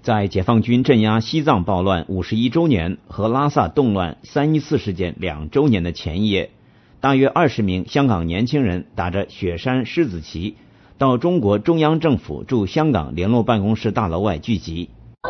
在解放军镇压西藏暴乱51周年和拉萨动乱314事件2周年的前一夜，大约20名香港年轻人打着雪山狮子旗到中国中央政府驻香港联络办公室大楼外聚集。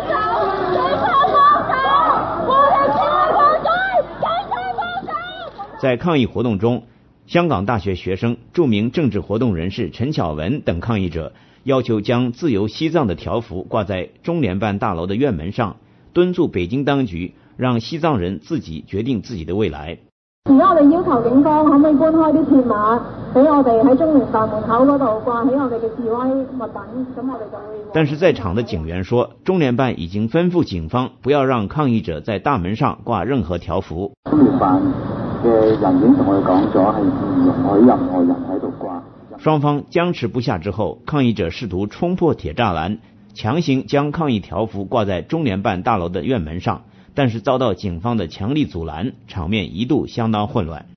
在抗议活动中，香港大学学生、著名政治活动人士陈巧文等抗议者要求将自由西藏的条幅挂在中联办大楼的院門上，敦促北京當局讓西藏人自己決定自己的未來。 而家我哋要求警方可唔可以搬開啲鐵馬，俾我哋喺中聯辦門口嗰度掛起我哋嘅示威物品，咁我哋就會。 但是在場的警員說，中聯辦已經吩咐警方不要讓抗議者在大門上掛任何條幅。 中聯辦嘅人已經同我哋講咗，係唔容許任何人喺度掛。 雙方僵持不下之後，抗議者試圖衝破鐵柵欄，強行將抗議條幅掛在中聯辦大樓的院門上，但是遭到警方的強力阻攔，場面一度相當混亂。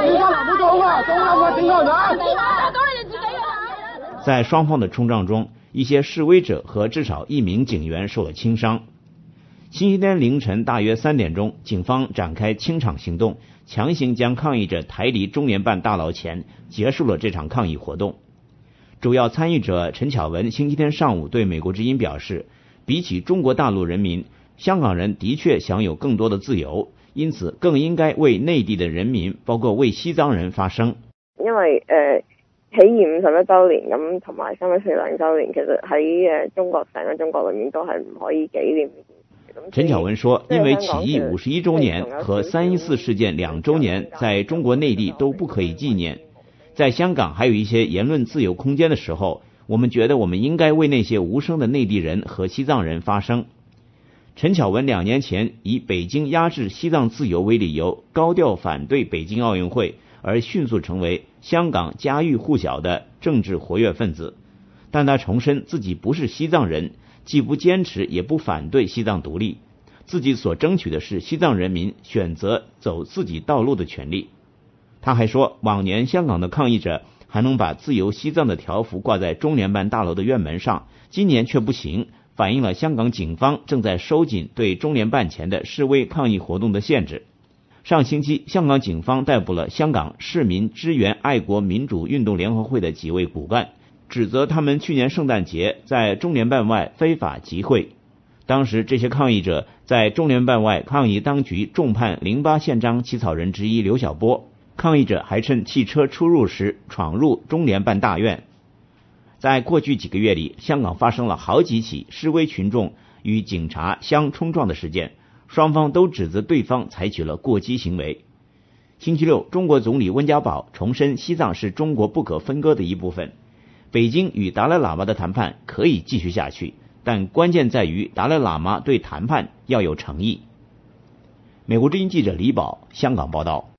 在雙方的衝撞中，一些示威者和至少1名警員受了輕傷。星期天凌晨大約3點鐘，警方展開清場行動，強行將抗議者抬離中聯辦大樓前，結束了這場抗議活動。主要參與者陳巧文星期天上午對美國之音表示，比起中國大陸人民，香港人的確享有更多的自由，因此更應該為內地的人民，包括為西藏人發聲。 因為起義51週年咁，同埋3142週年，其實喺中國成個中國裏面都係唔可以紀念。 陳巧文說，因為起義51周年和314事件2周年在中國內地都不可以紀念，在香港還有一些言論自由空間的時候，我們覺得我們應該為那些無聲的內地人和西藏人發聲。陳巧文2年前以北京壓制西藏自由為理由，高調反對北京奧運會，而迅速成為香港家喻戶曉的政治活躍分子。但他重申自己不是西藏人，既不堅持也不反對西藏獨立，自己所爭取的是西藏人民選擇走自己道路的權利。他還說，往年香港的抗議者還能把自由西藏的條幅掛在中聯辦大樓的院門上，今年卻不行，反映了香港警方正在收緊對中聯辦前的示威抗議活動的限制。上星期，香港警方逮捕了香港市民支援愛國民主運動聯合會的幾位骨幹，指責他們去年聖誕節在中聯辦外非法集會。當時這些抗議者在中聯辦外抗議當局重判08憲章起草人之一劉曉波，抗議者還趁汽車出入時闖入中聯辦大院。在過去幾個月裡，香港發生了好幾起示威群眾與警察相衝撞的事件，雙方都指責對方採取了過激行為。星期六，中國總理溫家寶重申西藏是中國不可分割的一部分。北京與達賴喇嘛的談判可以繼續下去，但關鍵在於達賴喇嘛對談判要有誠意。美國之音記者李寶香港報道。